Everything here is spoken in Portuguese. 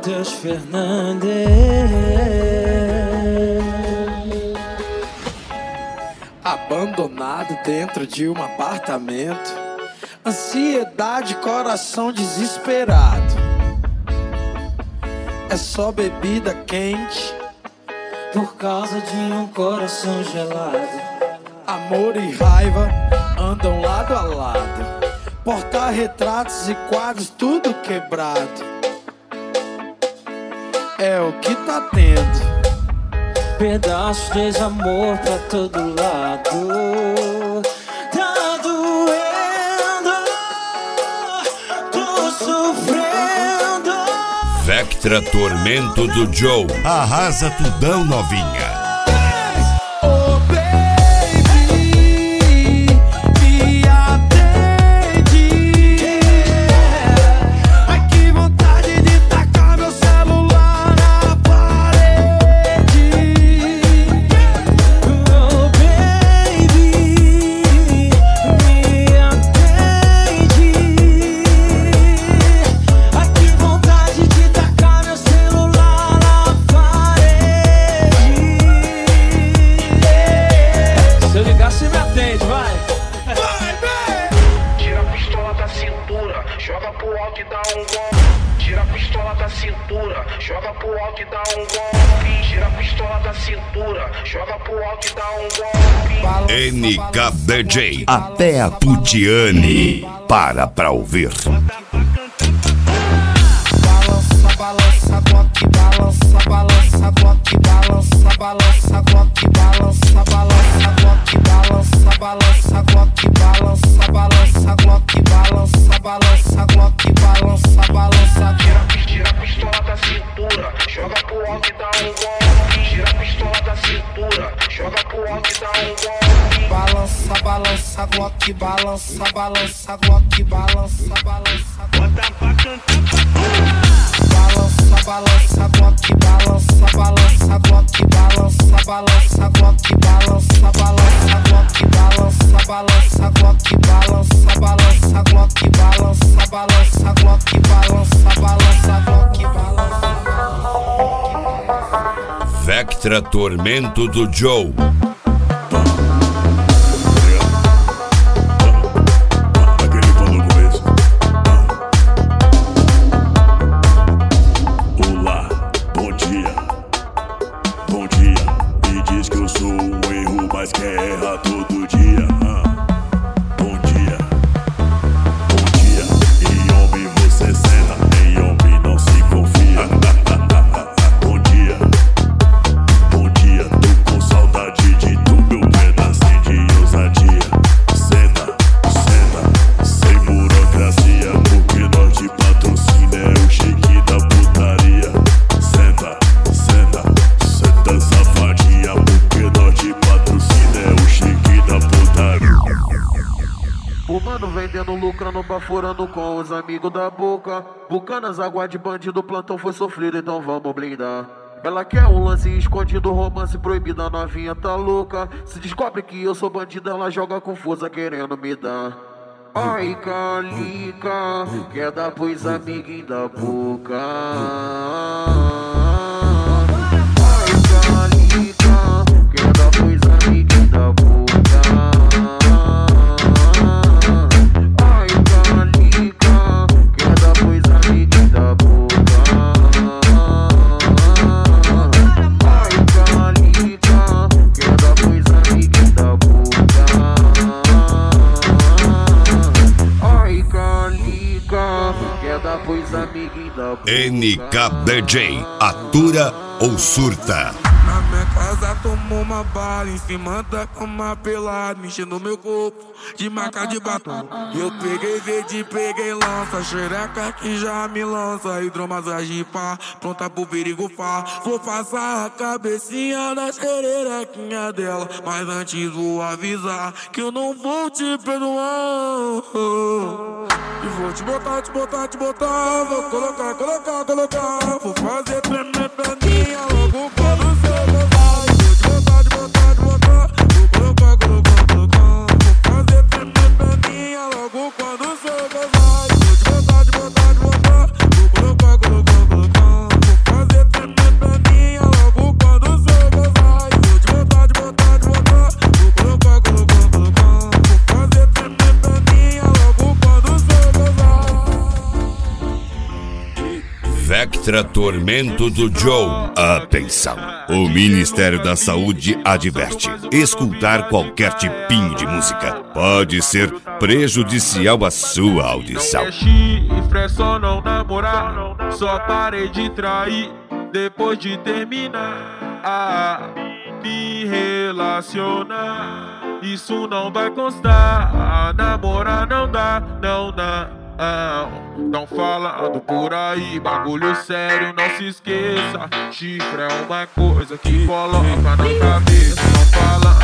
Matheus Fernandes. Abandonado dentro de um apartamento, ansiedade, coração desesperado. É só bebida quente por causa de um coração gelado. Amor e raiva andam lado a lado, porta-retratos e quadros tudo quebrado. É o que tá tendo, pedaços de desamor pra todo lado. Tá doendo, tô sofrendo. Vectra Tormento do Joe. Arrasa tudão, novinha. Joga pro alto e dá um golpe. Tira a pistola da cintura. Joga pro alto e dá um golpe. NKDJ. Até a Putiane. Para ouvir. Balança, balança, glock, balança, balança, glock, balança, balança, glock, balança, balança, glock, balança, balança, glock, balança, balança, glock, balança, balança, glock, balança, balança. Tira a pistola da cintura, joga pro alto e dá um golpe. Tira a pistola da cintura, joga pro alto e dá um golpe. Balança, balança, glock, balança, balança, glock, balança, balança. Bota pra cantar. Balança, balança, glock, balança, balança, glock, balança, balança, glock, balança, balança, glock, balança, balança, glock, balança, balança, glock, balança, balança, glock, balança, balança, glock, balança. Vectra Tormento do Joe. Baforando com os amigos da boca. Bucanas, água de bandido, plantão foi sofrido, então vamos blindar. Ela quer um lance escondido, romance proibido, a novinha tá louca. Se descobre que eu sou bandido, ela joga confusa querendo me dar. Ai, calica, quer dar pros amiguinhos da boca. Ai, calica, quer dar pros amiguinhos da boca. NKDJ. Atura ou surta? Na minha casa tomou uma bala, em cima da cama pelado, mexendo no meu corpo de marca de batom. Eu peguei verde, peguei lança, xereca que já me lança, hidromassagem pá, pronta pro perigo pá. Vou passar a cabecinha na xerequinha dela, mas antes vou avisar que eu não vou te perdoar. E vou te botar, te botar, te botar, vou colocar, colocar, colocar. Vou fazer tremer perninha logo quando você gozar. Vou te botar, te botar, te botar, vou colocar, colocar, colocar. Vou fazer tremer perninha logo quando você gozar. Vou te botar, te botar, te botar, vou colocar, colocar, colocar. Vectra Tormento do Joe. Atenção! O Ministério da Saúde adverte: escutar qualquer tipinho de música pode ser prejudicial à sua audição. Chifre é só não namorar, só parei de trair depois de terminar. Me relacionar, isso não vai constar. Namorar não dá, não dá. Tão falando por aí, bagulho sério, não se esqueça. Chifre é uma coisa que coloca na cabeça. Tão falando